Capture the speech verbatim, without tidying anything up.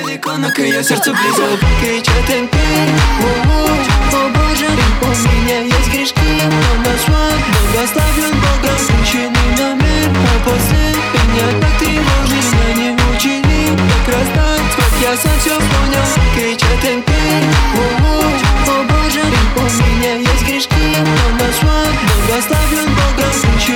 далеко, но к ее сердцу близок. Кричат империи, о боже, у меня есть грешки, но наш сват благословен Богом. Включенный на мир, а после меня так тревожит. Меня не учили, как раздать свет, я сам все понял. Кричат империи, о боже, у меня есть грешки, но наш сват благословен Богом.